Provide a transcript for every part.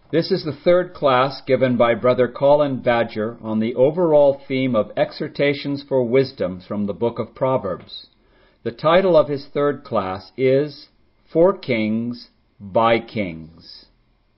This is the third class given by Brother Colin Badger on the overall theme of exhortations for wisdom from the book of Proverbs. The title of his third class is For Kings, by Kings.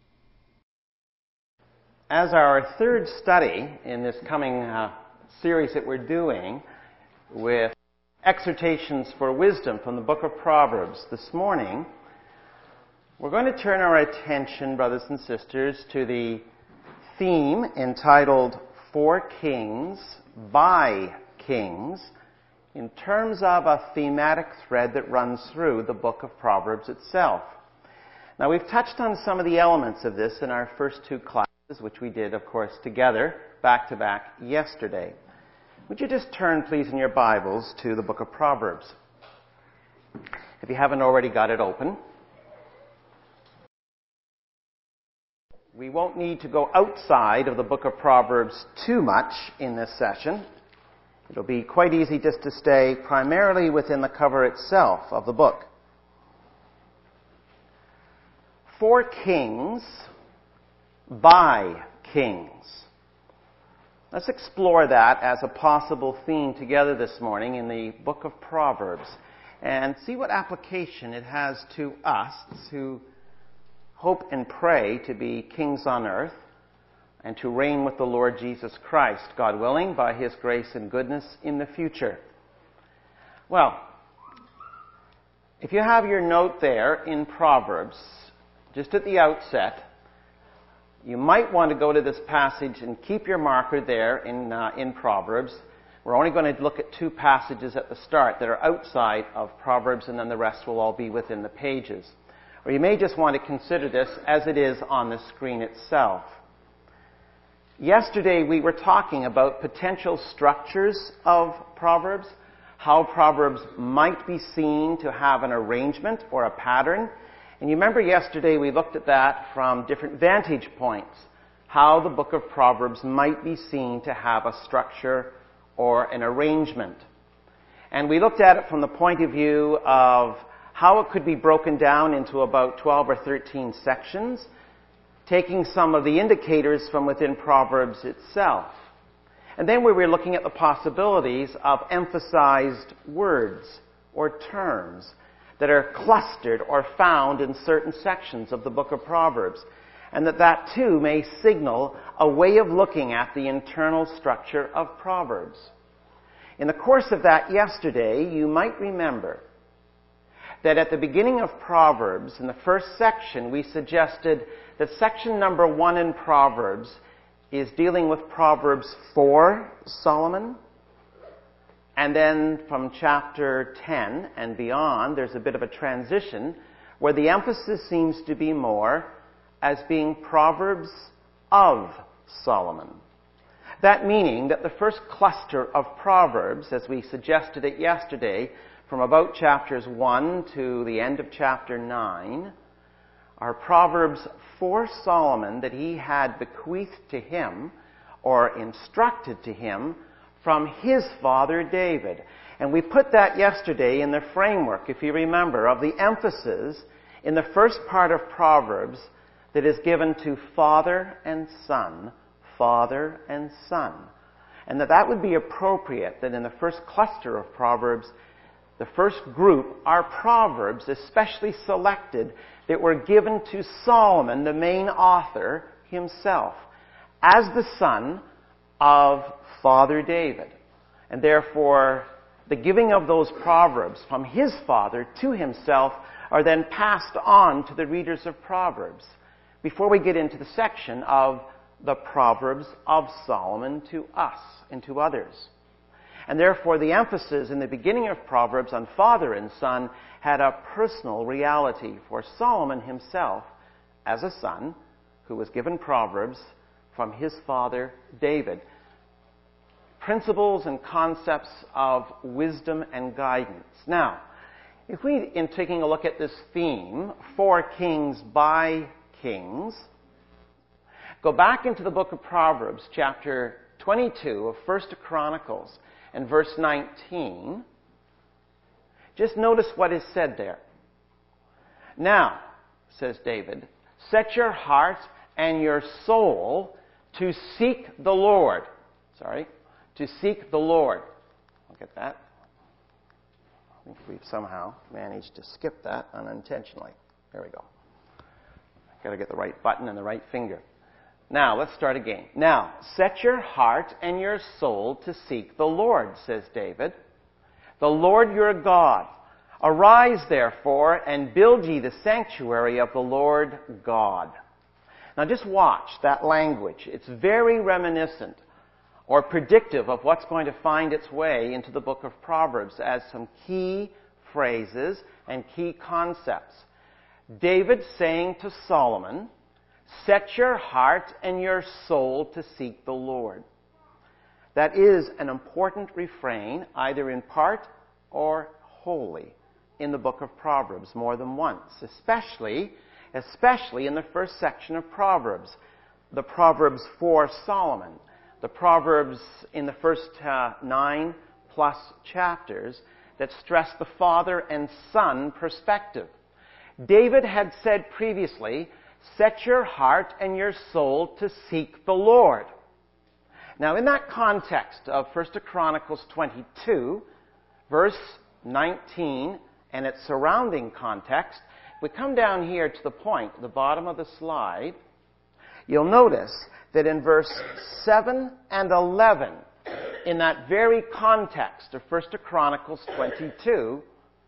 As our third study in this coming series that we're doing with exhortations for wisdom from the book of Proverbs, this morning we're going to turn our attention, brothers and sisters, to the theme entitled For Kings, by Kings, in terms of a thematic thread that runs through the book of Proverbs itself. Now, we've touched on some of the elements of this in our first two classes, which we did, of course, together, back to back, yesterday. Would you just turn, please, in your Bibles to the book of Proverbs? If you haven't already got it open. We won't need to go outside of the book of Proverbs too much in this session. It'll be quite easy just to stay primarily within the cover itself of the book. For Kings, by Kings. Let's explore that as a possible theme together this morning in the book of Proverbs and see what application it has to us who hope and pray to be kings on earth and to reign with the Lord Jesus Christ, God willing, by His grace and goodness in the future. Well, if you have your note there in Proverbs, just at the outset, you might want to go to this passage and keep your marker there in Proverbs. We're only going to look at two passages at the start that are outside of Proverbs, and then the rest will all be within the pages. Or you may just want to consider this as it is on the screen itself. Yesterday we were talking about potential structures of Proverbs, how Proverbs might be seen to have an arrangement or a pattern. And you remember yesterday we looked at that from different vantage points, how the book of Proverbs might be seen to have a structure or an arrangement. And we looked at it from the point of view of how it could be broken down into about 12 or 13 sections, taking some of the indicators from within Proverbs itself. And then we were looking at the possibilities of emphasized words or terms that are clustered or found in certain sections of the book of Proverbs, and that too may signal a way of looking at the internal structure of Proverbs. In the course of that yesterday, you might remember that at the beginning of Proverbs, in the first section, we suggested that section number 1 in Proverbs is dealing with Proverbs for Solomon. And then from chapter 10 and beyond, there's a bit of a transition where the emphasis seems to be more as being Proverbs of Solomon. That meaning that the first cluster of Proverbs, as we suggested it yesterday, from about chapters 1 to the end of chapter 9, are Proverbs for Solomon that he had bequeathed to him or instructed to him from his father David. And we put that yesterday in the framework, if you remember, of the emphasis in the first part of Proverbs that is given to father and son, father and son. And that would be appropriate that in the first cluster of Proverbs, the first group are Proverbs, especially selected, that were given to Solomon, the main author himself, as the son of Father David. And therefore, the giving of those Proverbs from his father to himself are then passed on to the readers of Proverbs, before we get into the section of the Proverbs of Solomon to us and to others. And therefore, the emphasis in the beginning of Proverbs on father and son had a personal reality for Solomon himself as a son who was given Proverbs from his father David. Principles and concepts of wisdom and guidance. Now, if we, in taking a look at this theme, for kings, by kings, go back into the book of Proverbs, chapter 22 of 1 Chronicles, and verse 19, just notice what is said there. Now, says David, set your heart and your soul to seek the Lord. To seek the Lord. Look at that. I think we've somehow managed to skip that unintentionally. There we go. I've got to get the right button and the right finger. Now, let's start again. Now, set your heart and your soul to seek the Lord, says David. The Lord your God. Arise, therefore, and build ye the sanctuary of the Lord God. Now, just watch that language. It's very reminiscent or predictive of what's going to find its way into the book of Proverbs as some key phrases and key concepts. David saying to Solomon, set your heart and your soul to seek the Lord. That is an important refrain, either in part or wholly, in the book of Proverbs more than once, especially in the first section of Proverbs, the Proverbs for Solomon, the Proverbs in the first 9+ chapters that stress the father and son perspective. David had said previously, set your heart and your soul to seek the Lord. Now, in that context of 1 Chronicles 22, verse 19, and its surrounding context, we come down here to the point, the bottom of the slide, you'll notice that in verse 7 and 11, in that very context of 1 Chronicles 22,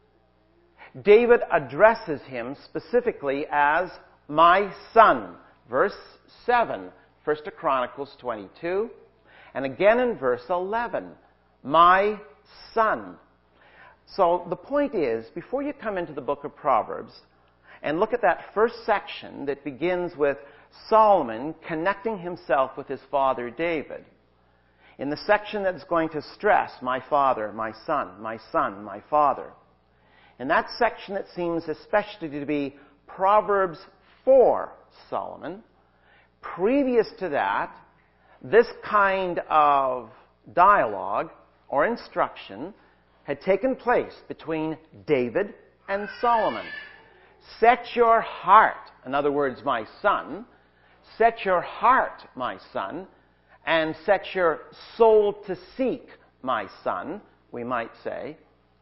David addresses him specifically as my son. Verse 7, 1 Chronicles 22, and again in verse 11, my son. So the point is, before you come into the book of Proverbs and look at that first section that begins with Solomon connecting himself with his father David, in the section that's going to stress my father, my son, my son, my father, in that section it seems especially to be Proverbs for Solomon, previous to that, this kind of dialogue or instruction had taken place between David and Solomon. Set your heart, in other words, my son, set your heart, my son, and set your soul to seek, my son, we might say,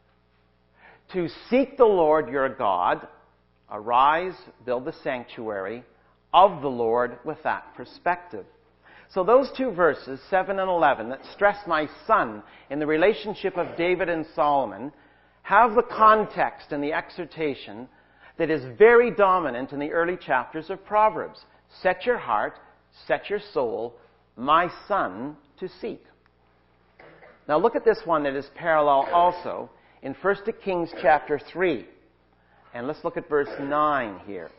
to seek the Lord your God. Arise, build the sanctuary of the Lord with that perspective. So those two verses, 7 and 11, that stress my son in the relationship of David and Solomon, have the context and the exhortation that is very dominant in the early chapters of Proverbs. Set your heart, set your soul, my son, to seek. Now look at this one that is parallel also in 1 Kings chapter 3. And let's look at verse 9 here.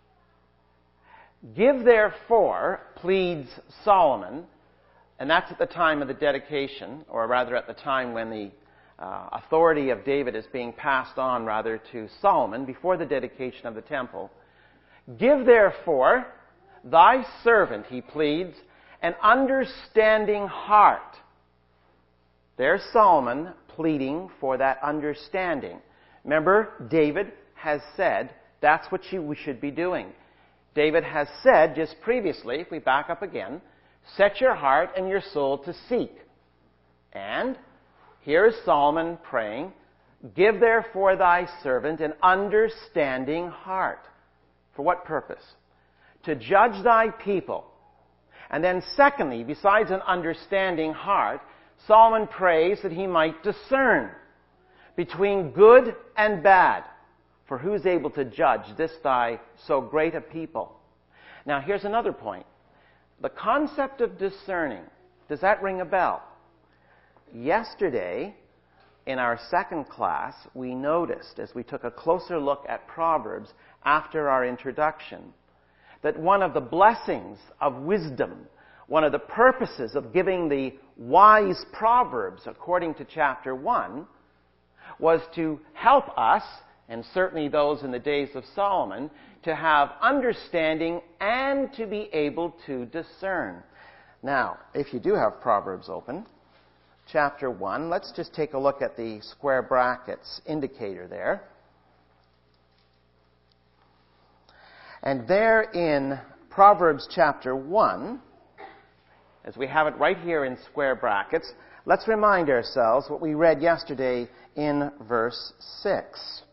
Give therefore, pleads Solomon, and that's at the time of the dedication, or rather at the time when the authority of David is being passed on rather to Solomon before the dedication of the temple. Give therefore thy servant, he pleads, an understanding heart. There's Solomon pleading for that understanding. Remember, David has said that's what we should be doing. David has said just previously, if we back up again, set your heart and your soul to seek. And here is Solomon praying, give therefore thy servant an understanding heart. For what purpose? To judge thy people. And then secondly, besides an understanding heart, Solomon prays that he might discern between good and bad. For who is able to judge this thy so great a people? Now here's another point. The concept of discerning, does that ring a bell? Yesterday, in our second class, we noticed, as we took a closer look at Proverbs after our introduction, that one of the blessings of wisdom, one of the purposes of giving the wise Proverbs, according to chapter 1, was to help us, and certainly those in the days of Solomon, to have understanding and to be able to discern. Now, if you do have Proverbs open, chapter 1, let's just take a look at the square brackets indicator there. And there in Proverbs chapter 1, as we have it right here in square brackets, let's remind ourselves what we read yesterday in verse 6.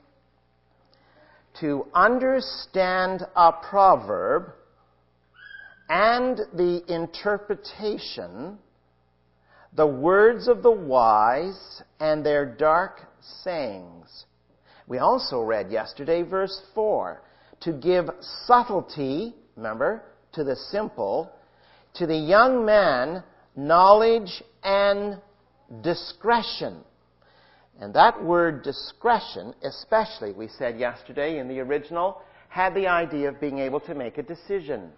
To understand a proverb and the interpretation, the words of the wise and their dark sayings. We also read yesterday verse 4, to give subtlety, remember, to the simple, to the young man knowledge and discretion. And that word discretion, especially, we said yesterday in the original, had the idea of being able to make a decision.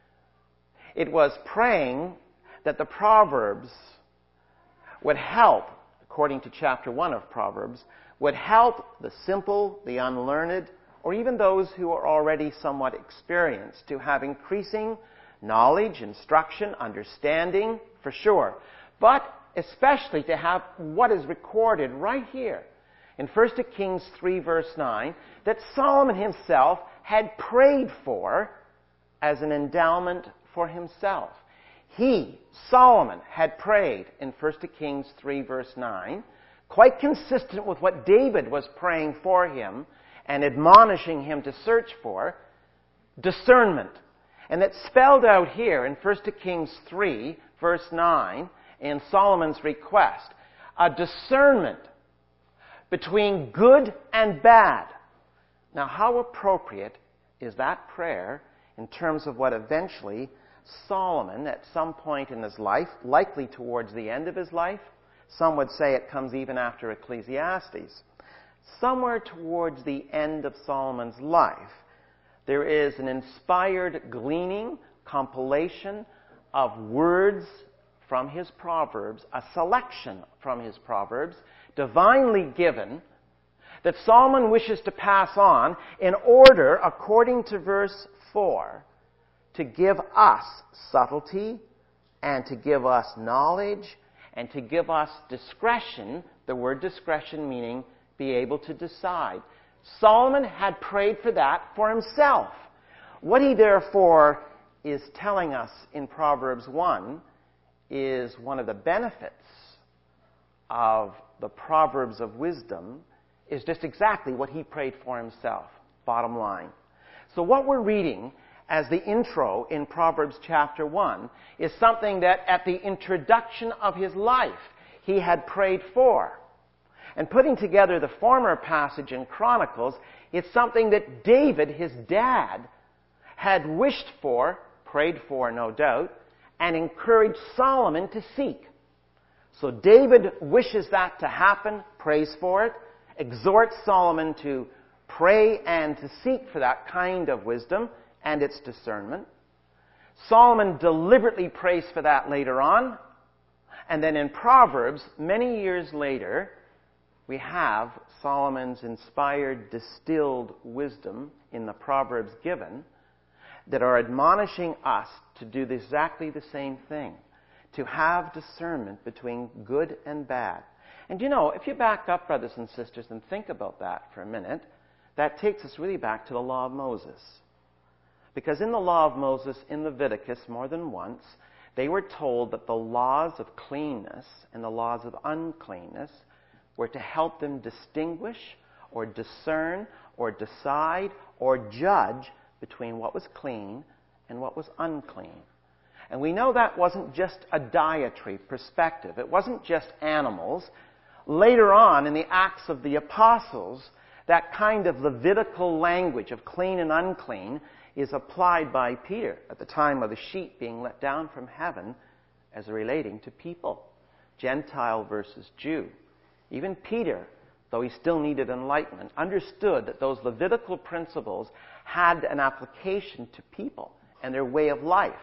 It was praying that the Proverbs would help, according to chapter 1 of Proverbs, would help the simple, the unlearned, or even those who are already somewhat experienced to have increasing knowledge, instruction, understanding, for sure. But especially to have what is recorded right here in 1 Kings 3 verse 9 that Solomon himself had prayed for as an endowment for himself. He, Solomon, had prayed in 1 Kings 3 verse 9, quite consistent with what David was praying for him and admonishing him to search for, discernment. And it's spelled out here in 1 Kings 3 verse 9 in Solomon's request, a discernment between good and bad. Now, how appropriate is that prayer in terms of what eventually Solomon, at some point in his life, likely towards the end of his life, some would say it comes even after Ecclesiastes, somewhere towards the end of Solomon's life, there is an inspired gleaning, compilation of words from his Proverbs, a selection from his Proverbs, divinely given, that Solomon wishes to pass on in order, according to verse 4, to give us subtlety and to give us knowledge and to give us discretion, the word discretion meaning be able to decide. Solomon had prayed for that for himself. What he therefore is telling us in Proverbs 1 is one of the benefits of the Proverbs of wisdom is just exactly what he prayed for himself, bottom line. So what we're reading as the intro in Proverbs chapter 1 is something that at the introduction of his life he had prayed for. And putting together the former passage in Chronicles, it's something that David, his dad, had wished for, prayed for no doubt, and encouraged Solomon to seek. So David wishes that to happen, prays for it, exhorts Solomon to pray and to seek for that kind of wisdom and its discernment. Solomon deliberately prays for that later on. And then in Proverbs, many years later, we have Solomon's inspired, distilled wisdom in the Proverbs given that are admonishing us to do exactly the same thing, to have discernment between good and bad. And you know, if you back up, brothers and sisters, and think about that for a minute, that takes us really back to the law of Moses. Because in the law of Moses, in Leviticus, more than once, they were told that the laws of cleanness and the laws of uncleanness were to help them distinguish or discern or decide or judge between what was clean and what was unclean. And we know that wasn't just a dietary perspective. It wasn't just animals. Later on, in the Acts of the Apostles, that kind of Levitical language of clean and unclean is applied by Peter at the time of the sheet being let down from heaven as relating to people, Gentile versus Jew. Even Peter, though he still needed enlightenment, understood that those Levitical principles had an application to people and their way of life.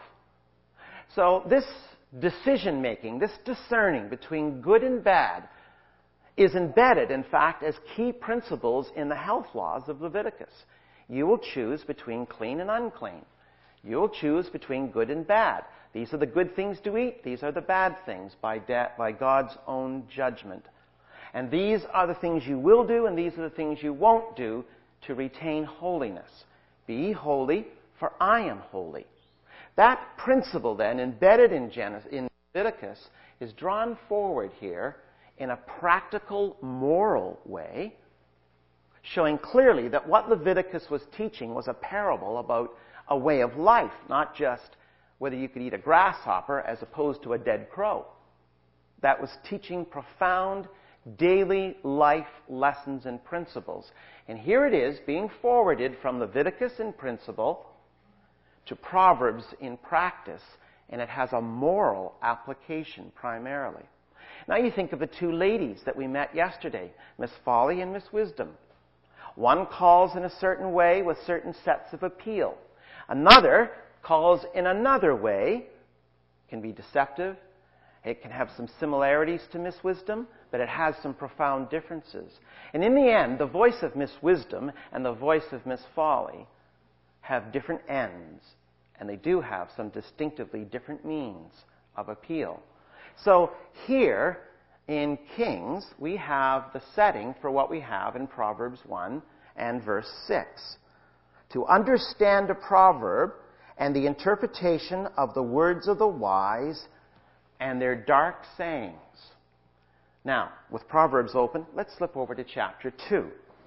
So this decision-making, this discerning between good and bad, is embedded, in fact, as key principles in the health laws of Leviticus. You will choose between clean and unclean. You will choose between good and bad. These are the good things to eat. These are the bad things by God's own judgment. And these are the things you will do, and these are the things you won't do to retain holiness. Be ye holy, for I am holy. That principle then, embedded in Leviticus, is drawn forward here in a practical, moral way, showing clearly that what Leviticus was teaching was a parable about a way of life, not just whether you could eat a grasshopper as opposed to a dead crow. That was teaching profound daily life lessons and principles. And here it is being forwarded from Leviticus in principle to Proverbs in practice, and it has a moral application primarily. Now you think of the two ladies that we met yesterday, Miss Folly and Miss Wisdom. One calls in a certain way with certain sets of appeal. Another calls in another way, can be deceptive. It can have some similarities to Miss Wisdom, but it has some profound differences. And in the end, the voice of Miss Wisdom and the voice of Miss Folly have different ends, and they do have some distinctively different means of appeal. So here in Kings, we have the setting for what we have in Proverbs 1 and verse 6. To understand a proverb and the interpretation of the words of the wise and their dark sayings. Now, with Proverbs open, let's slip over to chapter 2.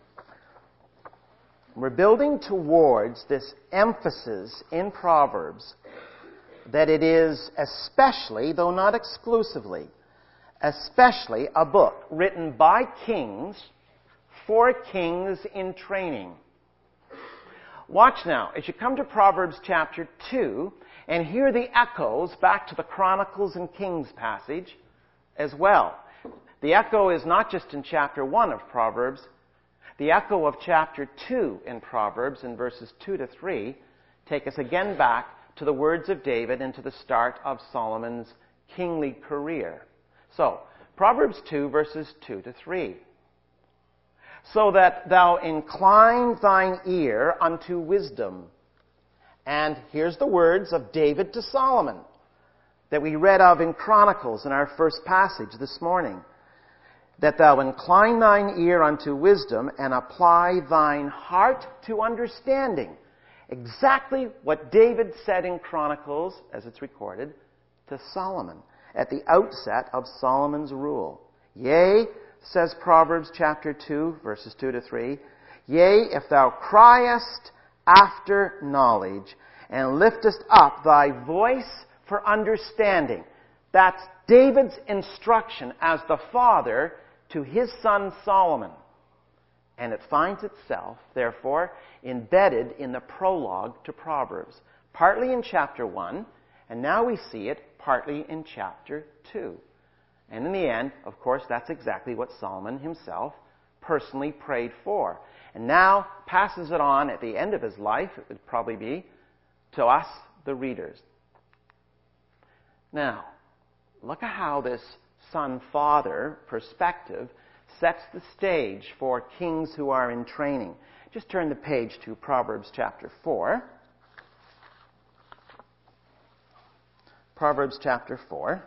We're building towards this emphasis in Proverbs that it is especially, though not exclusively, especially a book written by kings for kings in training. Watch now, as you come to Proverbs chapter 2 and hear the echoes back to the Chronicles and Kings passage as well. The echo is not just in chapter 1 of Proverbs. The echo of chapter 2 in Proverbs in verses 2 to 3 take us again back to the words of David and to the start of Solomon's kingly career. So, Proverbs 2 verses 2 to 3. So that thou incline thine ear unto wisdom. And here's the words of David to Solomon that we read of in Chronicles in our first passage this morning. That thou incline thine ear unto wisdom and apply thine heart to understanding. Exactly what David said in Chronicles, as it's recorded, to Solomon at the outset of Solomon's rule. Yea, says Proverbs chapter 2, verses 2 to 3, yea, if thou criest after knowledge and liftest up thy voice for understanding. That's David's instruction as the father to his son Solomon. And it finds itself, therefore, embedded in the prologue to Proverbs, partly in chapter 1, and now we see it partly in chapter 2. And in the end, of course, that's exactly what Solomon himself personally prayed for. And now passes it on at the end of his life, it would probably be, to us, the readers. Now, look at how this son-father perspective sets the stage for kings who are in training. Just turn the page to Proverbs chapter 4. Proverbs chapter 4.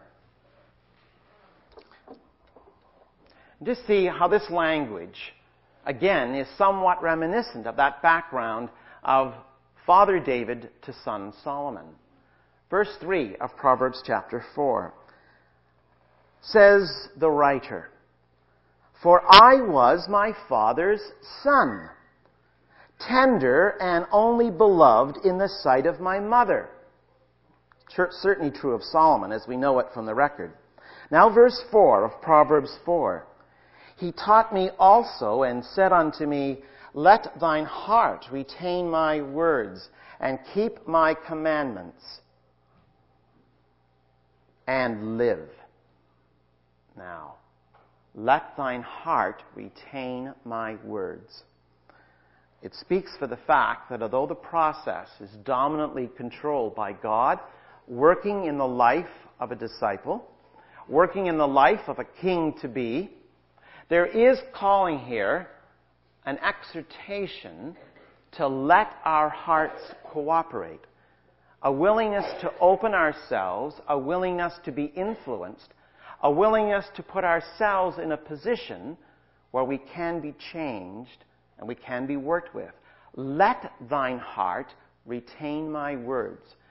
Just see how this language, again, is somewhat reminiscent of that background of Father David to son Solomon. Verse 3 of Proverbs chapter 4 says the writer, For I was my father's son, tender and only beloved in the sight of my mother. Certainly true of Solomon, as we know it from the record. Now verse 4 of Proverbs 4. He taught me also and said unto me, Let thine heart retain my words and keep my commandments and live. Now, let thine heart retain my words. It speaks for the fact that although the process is dominantly controlled by God, working in the life of a disciple, working in the life of a king-to-be, there is calling here an exhortation to let our hearts cooperate. A willingness to open ourselves, a willingness to be influenced, a willingness to put ourselves in a position where we can be changed and we can be worked with. Let thine heart retain my words.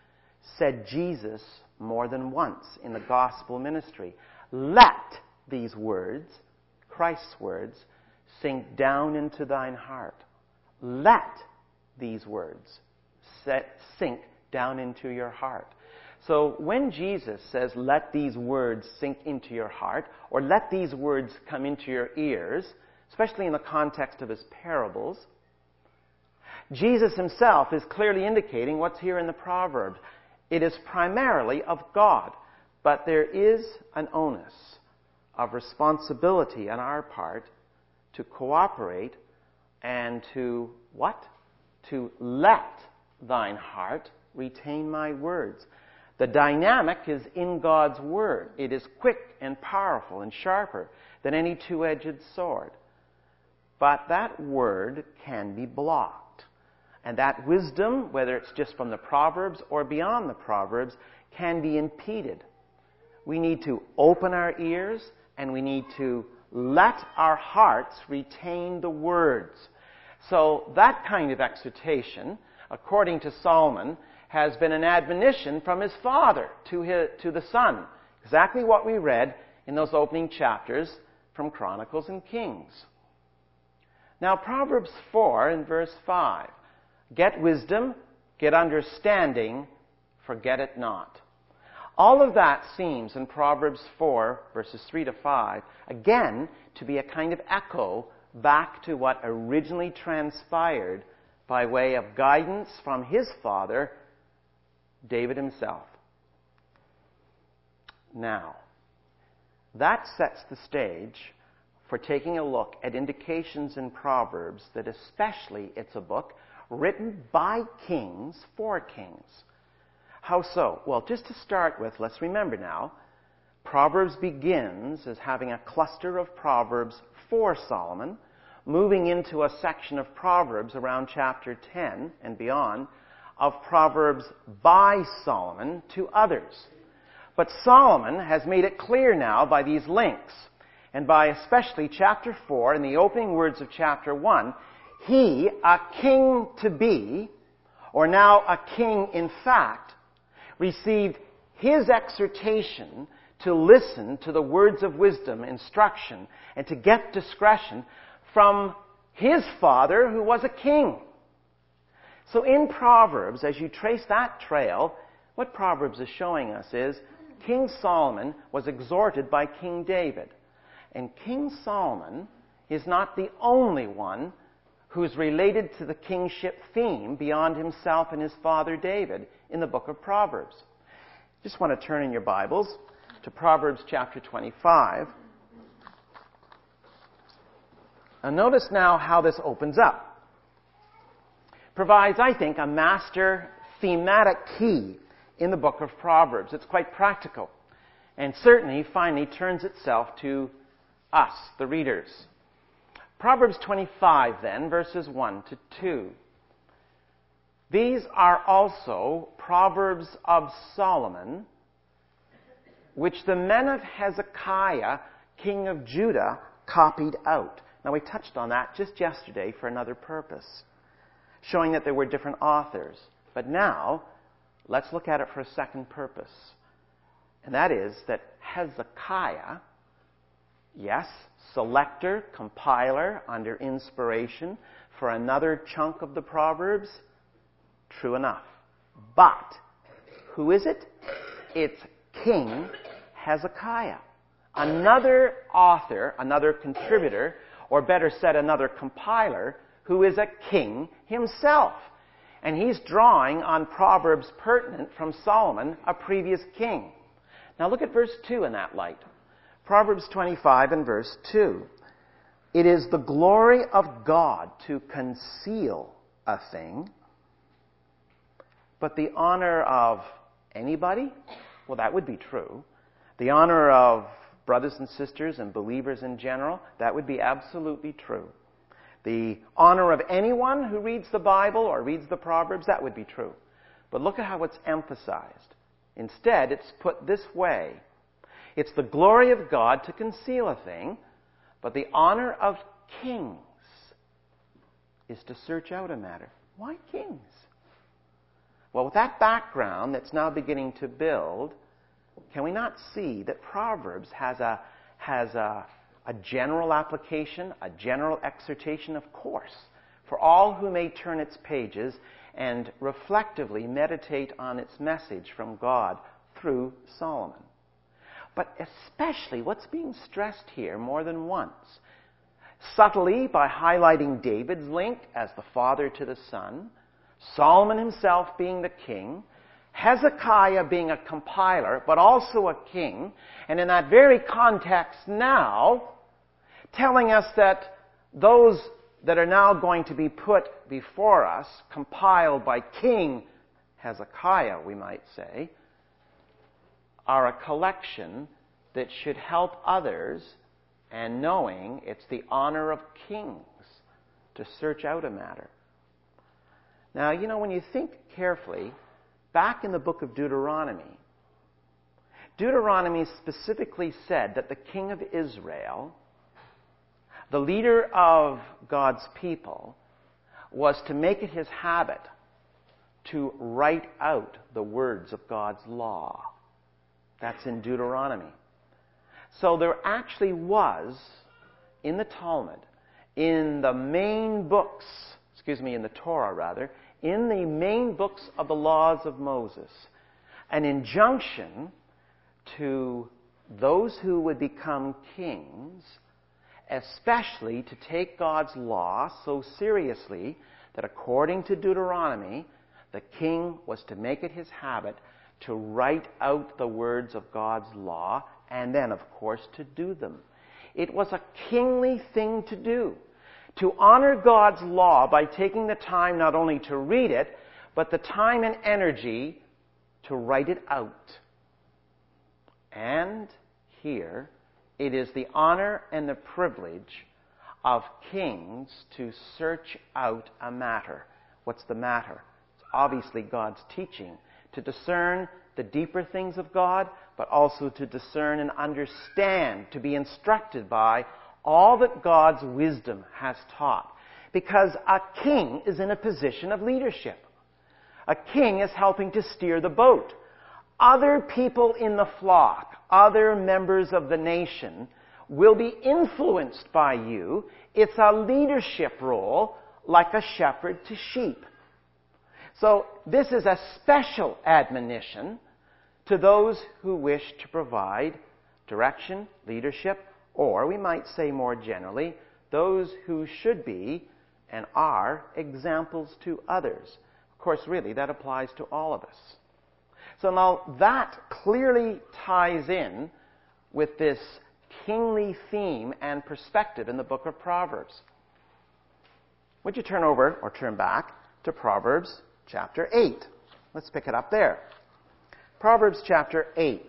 said Jesus more than once in the gospel ministry. Let these words, Christ's words, sink down into thine heart. Let these words sink down into your heart. So when Jesus says, let these words sink into your heart, or let these words come into your ears, especially in the context of his parables, Jesus himself is clearly indicating what's here in the Proverbs. It is primarily of God, but there is an onus of responsibility on our part to cooperate and to what? To let thine heart retain my words. The dynamic is in God's word. It is quick and powerful and sharper than any two-edged sword. But that word can be blocked. And that wisdom, whether it's just from the Proverbs or beyond the Proverbs, can be impeded. We need to open our ears and we need to let our hearts retain the words. So that kind of exhortation, according to Solomon, has been an admonition from his father to the son. Exactly what we read in those opening chapters from Chronicles and Kings. Now, Proverbs 4 and verse 5. Get wisdom, get understanding, forget it not. All of that seems in Proverbs 4, verses 3 to 5, again, to be a kind of echo back to what originally transpired by way of guidance from his father, David himself. Now, that sets the stage for taking a look at indications in Proverbs that especially it's a book written by kings for kings. How so? Well, just to start with, let's remember now, Proverbs begins as having a cluster of Proverbs for Solomon, moving into a section of Proverbs around chapter 10 and beyond, of Proverbs by Solomon to others. But Solomon has made it clear now by these links, and by especially chapter 4 and the opening words of chapter 1, he, a king to be, or now a king in fact, received his exhortation to listen to the words of wisdom, instruction, and to get discretion from his father who was a king. So in Proverbs, as you trace that trail, what Proverbs is showing us is King Solomon was exhorted by King David. And King Solomon is not the only one who's related to the kingship theme beyond himself and his father David in the book of Proverbs. Just want to turn in your Bibles to Proverbs chapter 25. And notice now how this opens up. Provides, I think, a master thematic key in the book of Proverbs. It's quite practical. And certainly, finally, turns itself to us, the readers. Proverbs 25, then, verses 1 to 2. These are also Proverbs of Solomon, which the men of Hezekiah, king of Judah, copied out. Now, we touched on that just yesterday for another purpose, showing that there were different authors. But now, let's look at it for a second purpose. And that is that Hezekiah, yes, selector, compiler, under inspiration for another chunk of the Proverbs, true enough. But, who is it? It's King Hezekiah. Another author, another contributor, or better said, another compiler, who is a king himself. And he's drawing on Proverbs pertinent from Solomon, a previous king. Now look at verse 2 in that light. Proverbs 25 and verse 2. It is the glory of God to conceal a thing, but the honor of anybody? Well, that would be true. The honor of brothers and sisters and believers in general? That would be absolutely true. The honor of anyone who reads the Bible or reads the Proverbs? That would be true. But look at how it's emphasized. Instead, it's put this way. It's the glory of God to conceal a thing, but the honor of kings is to search out a matter. Why kings? Well, with that background that's now beginning to build, can we not see that Proverbs has a general application, a general exhortation, of course, for all who may turn its pages and reflectively meditate on its message from God through Solomon. But especially what's being stressed here more than once, subtly by highlighting David's link as the father to the son, Solomon himself being the king, Hezekiah being a compiler, but also a king, and in that very context now, telling us that those that are now going to be put before us, compiled by King Hezekiah, we might say, are a collection that should help others, and knowing it's the honor of kings to search out a matter. Now, when you think carefully, back in the book of Deuteronomy specifically said that the king of Israel, the leader of God's people, was to make it his habit to write out the words of God's law. That's in Deuteronomy. So there actually was, in the Talmud, in the Torah rather, in the main books of the laws of Moses, an injunction to those who would become kings, especially to take God's law so seriously that according to Deuteronomy, the king was to make it his habit to write out the words of God's law and then, of course, to do them. It was a kingly thing to do, to honor God's law by taking the time not only to read it, but the time and energy to write it out. And here, it is the honor and the privilege of kings to search out a matter. What's the matter? It's obviously God's teaching, to discern the deeper things of God, but also to discern and understand, to be instructed by all that God's wisdom has taught. Because a king is in a position of leadership. A king is helping to steer the boat. Other people in the flock, other members of the nation, will be influenced by you. It's a leadership role, like a shepherd to sheep. So this is a special admonition to those who wish to provide direction, leadership, or we might say more generally, those who should be and are examples to others. Of course, really, that applies to all of us. So now that clearly ties in with this kingly theme and perspective in the book of Proverbs. Would you turn over or turn back to Proverbs chapter 8? Let's pick it up there. Proverbs chapter 8.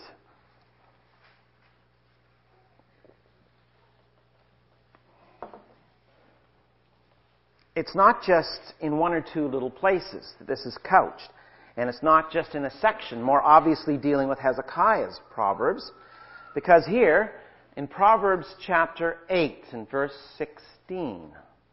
It's not just in one or two little places that this is couched. And it's not just in a section more obviously dealing with Hezekiah's Proverbs. Because here, in Proverbs chapter 8 and verse 16,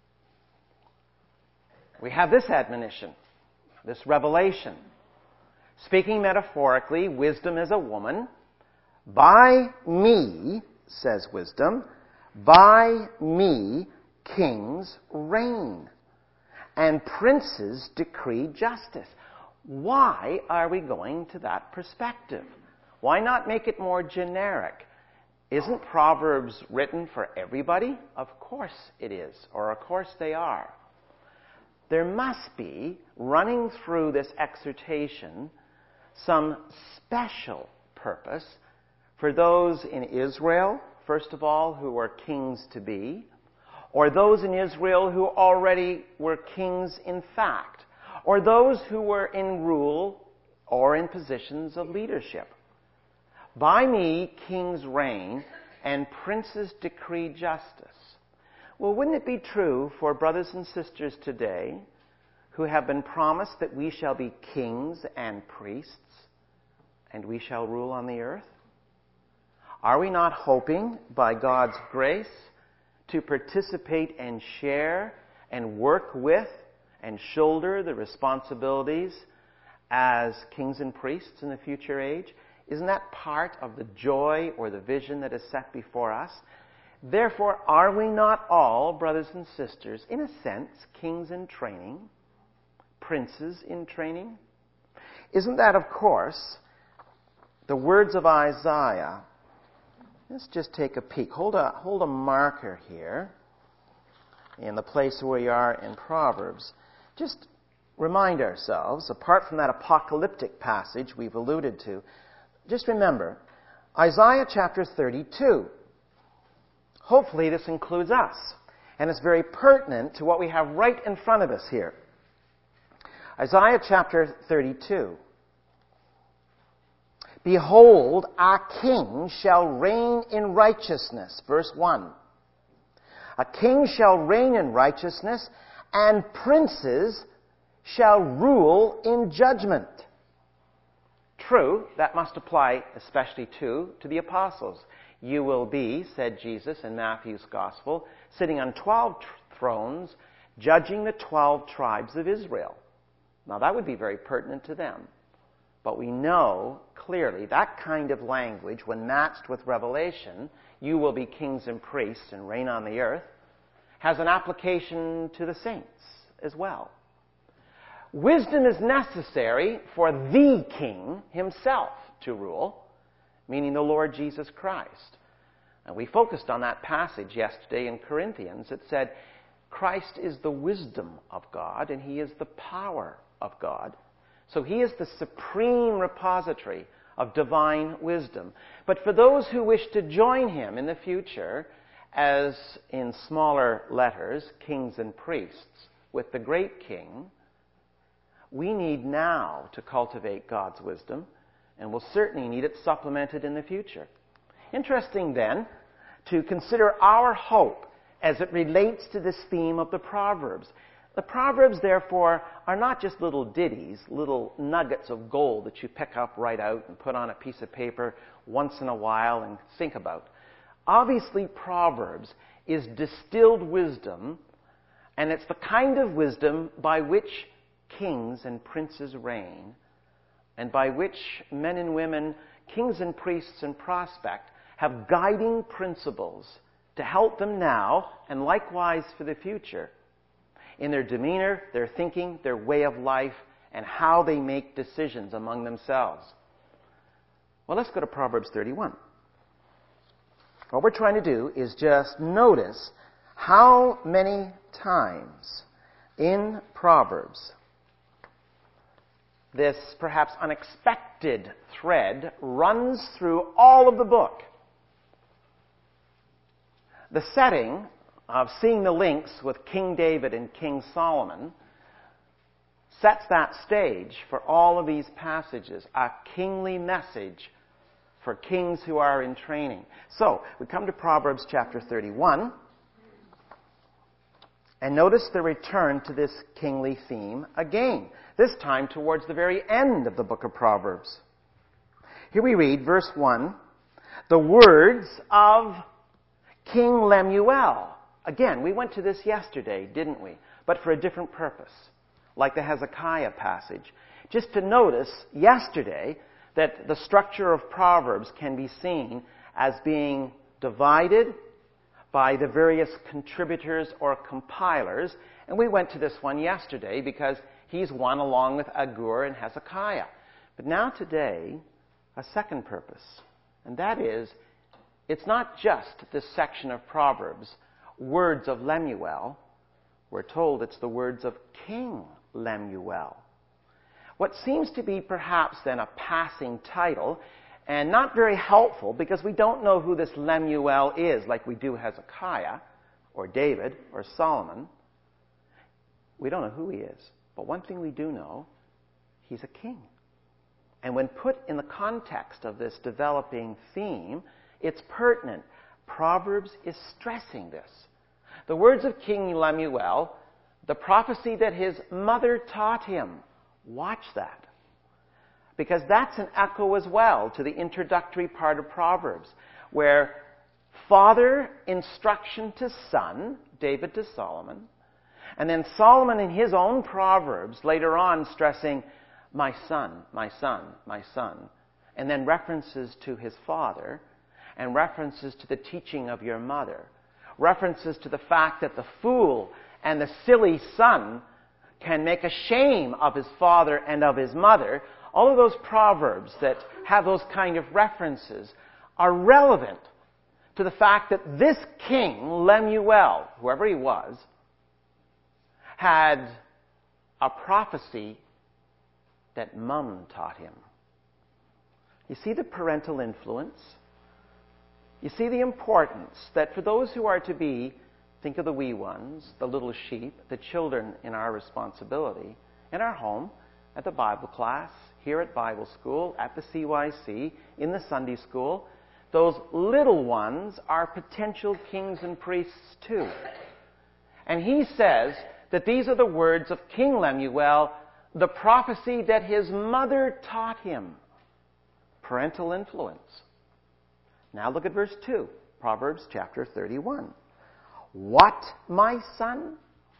we have this admonition, this revelation. Speaking metaphorically, wisdom is a woman. By me, says wisdom, by me kings reign, and princes decree justice. Why are we going to that perspective? Why not make it more generic? Isn't Proverbs written for everybody? Of course it is, or of course they are. There must be, running through this exhortation, some special purpose for those in Israel, first of all, who are kings to be, or those in Israel who already were kings in fact, or those who were in rule or in positions of leadership. By me kings reign, and princes decree justice. Well, wouldn't it be true for brothers and sisters today who have been promised that we shall be kings and priests, and we shall rule on the earth? Are we not hoping, by God's grace, to participate and share and work with and shoulder the responsibilities as kings and priests in the future age? Isn't that part of the joy or the vision that is set before us? Therefore, are we not all, brothers and sisters, in a sense, kings in training, princes in training? Isn't that, of course, the words of Isaiah? Let's just take a peek. Hold a marker here in the place where we are in Proverbs. Just remind ourselves, apart from that apocalyptic passage we've alluded to, just remember, Isaiah chapter 32. Hopefully this includes us. And it's very pertinent to what we have right in front of us here. Isaiah chapter 32. Behold, our king shall reign in righteousness. Verse 1. A king shall reign in righteousness, and princes shall rule in judgment. True, that must apply especially to the apostles. You will be, said Jesus in Matthew's Gospel, sitting on 12 thrones, judging the 12 tribes of Israel. Now that would be very pertinent to them. But we know clearly that kind of language, when matched with Revelation, you will be kings and priests and reign on the earth, has an application to the saints as well. Wisdom is necessary for the king himself to rule, meaning the Lord Jesus Christ. And we focused on that passage yesterday in Corinthians. It said, Christ is the wisdom of God, and he is the power of God. So he is the supreme repository of divine wisdom. But for those who wish to join him in the future, as in smaller letters, kings and priests, with the great king, we need now to cultivate God's wisdom, and we'll certainly need it supplemented in the future. Interesting then to consider our hope as it relates to this theme of the Proverbs. The Proverbs, therefore, are not just little ditties, little nuggets of gold that you pick up, write out, and put on a piece of paper once in a while and think about. Obviously, Proverbs is distilled wisdom, and it's the kind of wisdom by which kings and princes reign, and by which men and women, kings and priests in prospect, have guiding principles to help them now, and likewise for the future, in their demeanor, their thinking, their way of life, and how they make decisions among themselves. Well, let's go to Proverbs 31. What we're trying to do is just notice how many times in Proverbs this perhaps unexpected thread runs through all of the book. The setting of seeing the links with King David and King Solomon sets that stage for all of these passages, a kingly message for kings who are in training. So, we come to Proverbs chapter 31, and notice the return to this kingly theme again, this time towards the very end of the book of Proverbs. Here we read, verse 1, the words of King Lemuel. Again, we went to this yesterday, didn't we? But for a different purpose, like the Hezekiah passage. Just to notice yesterday that the structure of Proverbs can be seen as being divided by the various contributors or compilers. And we went to this one yesterday because he's one along with Agur and Hezekiah. But now today, a second purpose. And that is, it's not just this section of Proverbs, words of Lemuel. We're told it's the words of King Lemuel. What seems to be perhaps then a passing title, and not very helpful because we don't know who this Lemuel is like we do Hezekiah or David or Solomon. We don't know who he is. But one thing we do know, he's a king. And when put in the context of this developing theme, it's pertinent. Proverbs is stressing this. The words of King Lemuel, the prophecy that his mother taught him. Watch that. Because that's an echo as well to the introductory part of Proverbs, where father instruction to son, David to Solomon, and then Solomon in his own Proverbs later on stressing, my son, my son, my son, and then references to his father, and references to the teaching of your mother, references to the fact that the fool and the silly son can make a shame of his father and of his mother. All of those proverbs that have those kind of references are relevant to the fact that this king, Lemuel, whoever he was, had a prophecy that Mum taught him. You see the parental influence? You see the importance that for those who are to be, think of the wee ones, the little sheep, the children in our responsibility, in our home, at the Bible class, here at Bible school, at the CYC, in the Sunday school, those little ones are potential kings and priests too. And he says that these are the words of King Lemuel, the prophecy that his mother taught him. Parental influence. Now look at verse 2, Proverbs chapter 31. What, my son?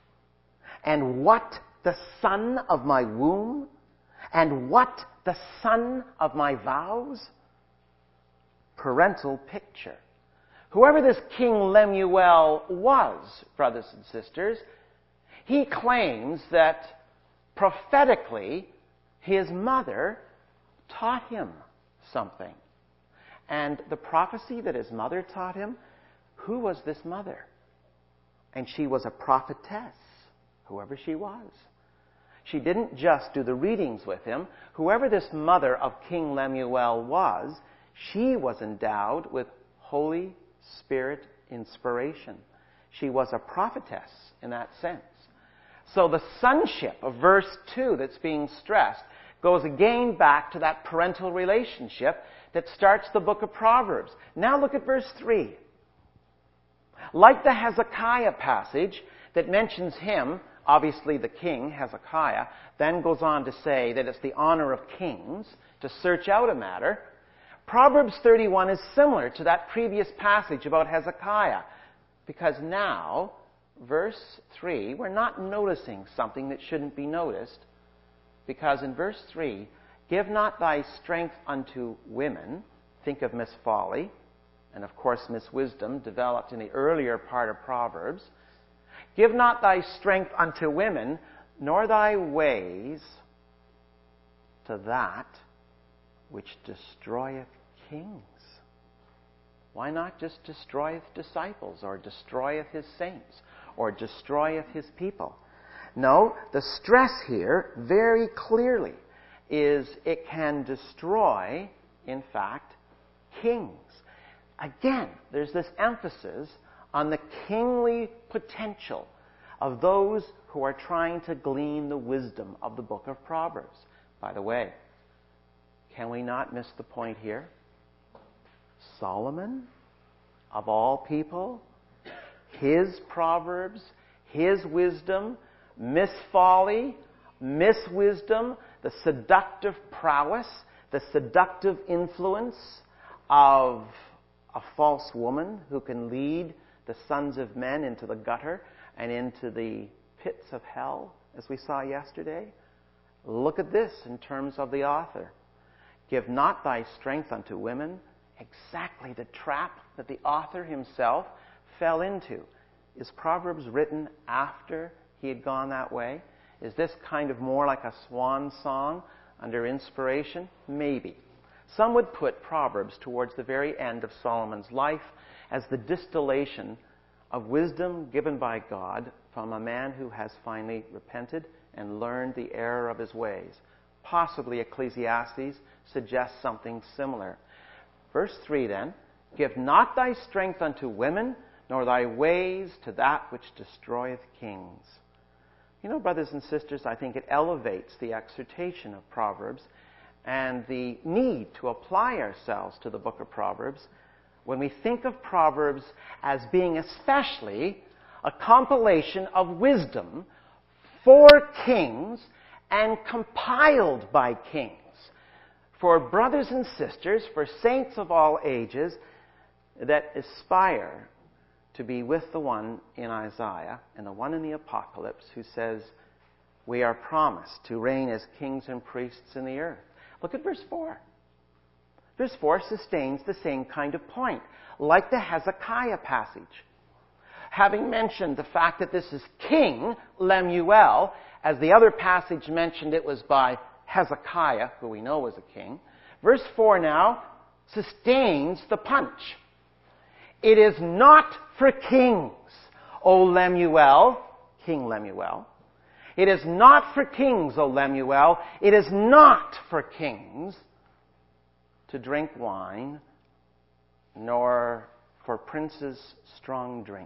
And what the son of my womb? And what the son of my vows? Parental picture. Whoever this King Lemuel was, brothers and sisters, he claims that prophetically his mother taught him something. And the prophecy that his mother taught him, who was this mother? And she was a prophetess, whoever she was. She didn't just do the readings with him. Whoever this mother of King Lemuel was, she was endowed with Holy Spirit inspiration. She was a prophetess in that sense. So the sonship of verse 2 that's being stressed goes again back to that parental relationship that starts the book of Proverbs. Now look at verse 3. Like the Hezekiah passage that mentions him, obviously the king, Hezekiah, then goes on to say that it's the honor of kings to search out a matter. Proverbs 31 is similar to that previous passage about Hezekiah, because now, verse 3, we're not noticing something that shouldn't be noticed, because in verse 3, give not thy strength unto women, think of Miss Folly, and of course Miss Wisdom, developed in the earlier part of Proverbs. Give not thy strength unto women, nor thy ways to that which destroyeth kings. Why not just destroyeth disciples, or destroyeth his saints, or destroyeth his people? No, the stress here, very clearly, is it can destroy, in fact, kings. Again, there's this emphasis on the kingly potential of those who are trying to glean the wisdom of the book of Proverbs. By the way, can we not miss the point here? Solomon, of all people, his Proverbs, his wisdom, Miss Folly, Miss Wisdom, the seductive prowess, the seductive influence of a false woman who can lead the sons of men into the gutter and into the pits of hell, as we saw yesterday. Look at this in terms of the author. Give not thy strength unto women. Exactly the trap that the author himself fell into. Is Proverbs written after he had gone that way? Is this kind of more like a swan song under inspiration? Maybe. Some would put Proverbs towards the very end of Solomon's life as the distillation of wisdom given by God from a man who has finally repented and learned the error of his ways. Possibly Ecclesiastes suggests something similar. Verse 3 then, give not thy strength unto women, nor thy ways to that which destroyeth kings. You know, brothers and sisters, I think it elevates the exhortation of Proverbs and the need to apply ourselves to the book of Proverbs when we think of Proverbs as being especially a compilation of wisdom for kings and compiled by kings. For brothers and sisters, for saints of all ages that aspire to be with the one in Isaiah and the one in the Apocalypse who says, we are promised to reign as kings and priests in the earth. Look at verse 4. Verse 4 sustains the same kind of point, like the Hezekiah passage. Having mentioned the fact that this is King Lemuel, as the other passage mentioned it was by Hezekiah, who we know was a king, verse 4 now sustains the punch. It is not for kings, O Lemuel, King Lemuel. It is not for kings, O Lemuel. It is not for kings to drink wine, nor for princes strong drink.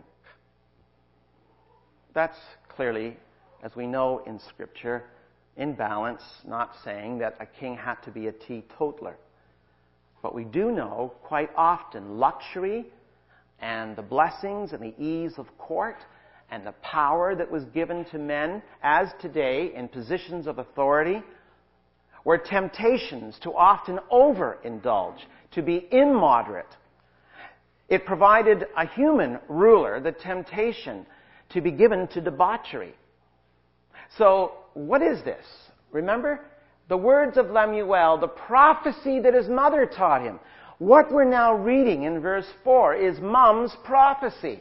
That's clearly, as we know in Scripture, in balance, not saying that a king had to be a teetotaler. But we do know quite often luxury and the blessings and the ease of court and the power that was given to men, as today in positions of authority, were temptations to often overindulge, to be immoderate. It provided a human ruler the temptation to be given to debauchery. So, what is this? Remember, the words of Lemuel, the prophecy that his mother taught him. What we're now reading in verse 4 is Mom's prophecy.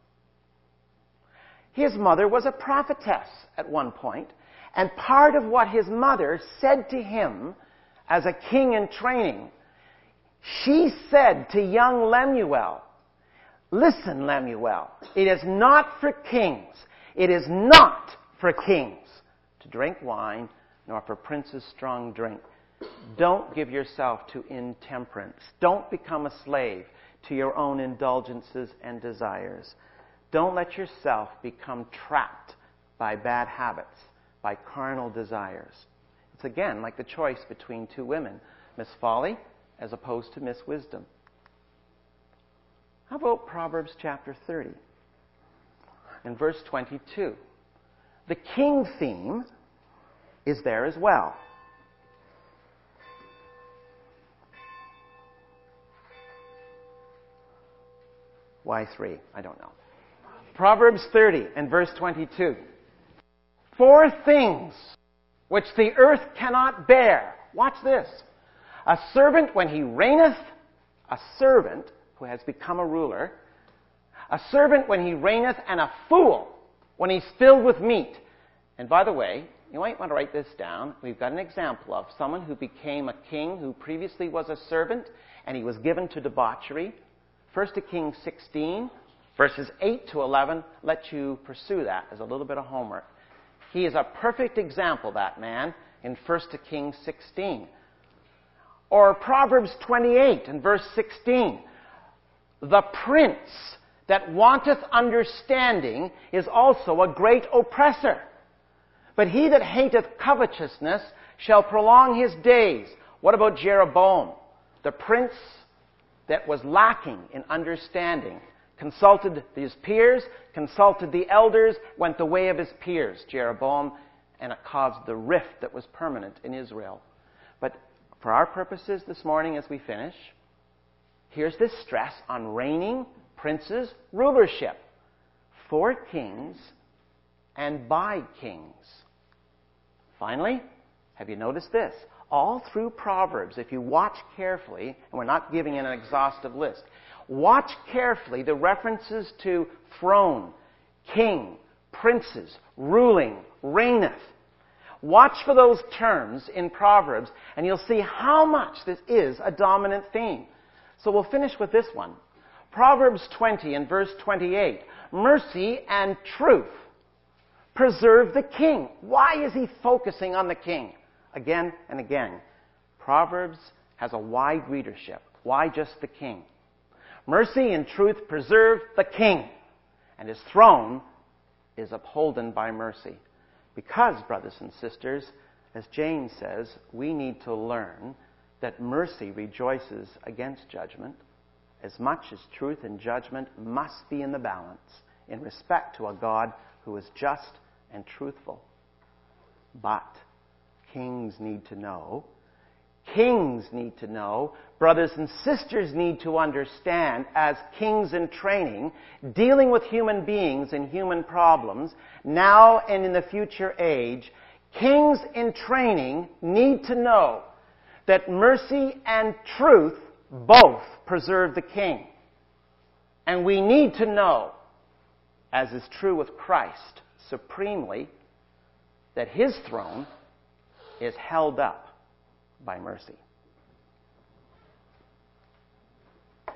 His mother was a prophetess at one point, and part of what his mother said to him as a king in training, she said to young Lemuel, "Listen, Lemuel, it is not for kings, it is not for kings to drink wine, nor for princes strong drink. Don't give yourself to intemperance. Don't become a slave to your own indulgences and desires. Don't let yourself become trapped by bad habits, by carnal desires." It's again like the choice between two women, Miss Folly as opposed to Miss Wisdom. How about Proverbs chapter 30 and verse 22? The king theme is there as well. Why 3? I don't know. Proverbs 30 and verse 22. 4 things which the earth cannot bear. Watch this. A servant when he reigneth, a servant who has become a ruler, a servant when he reigneth, and a fool when he's filled with meat. And by the way, you might want to write this down. We've got an example of someone who became a king who previously was a servant, and he was given to debauchery. 1 Kings 16, verses 8 to 11, let you pursue that as a little bit of homework. He is a perfect example, that man, in 1 Kings 16. Or Proverbs 28 and verse 16. The prince that wanteth understanding is also a great oppressor. But he that hateth covetousness shall prolong his days. What about Jeroboam? The prince that was lacking in understanding consulted his peers, consulted the elders, went the way of his peers, Jeroboam, and it caused the rift that was permanent in Israel. But for our purposes this morning as we finish, here's this stress on reigning princes' rulership. For kings and by kings. Finally, have you noticed this? All through Proverbs, if you watch carefully, and we're not giving an exhaustive list, watch carefully the references to throne, king, princes, ruling, reigneth. Watch for those terms in Proverbs, and you'll see how much this is a dominant theme. So we'll finish with this one. Proverbs 20 and verse 28. Mercy and truth preserve the king. Why is he focusing on the king? Again and again. Proverbs has a wide readership. Why just the king? Mercy and truth preserve the king, and his throne is upholden by mercy. Because, brothers and sisters, as James says, we need to learn that mercy rejoices against judgment, as much as truth and judgment must be in the balance in respect to a God who is just and truthful. But kings need to know, brothers and sisters need to understand, as kings in training, dealing with human beings and human problems, now and in the future age, Kings in training need to know that mercy and truth both preserve the king. And we need to know, as is true with Christ supremely, that his throne is held up by mercy.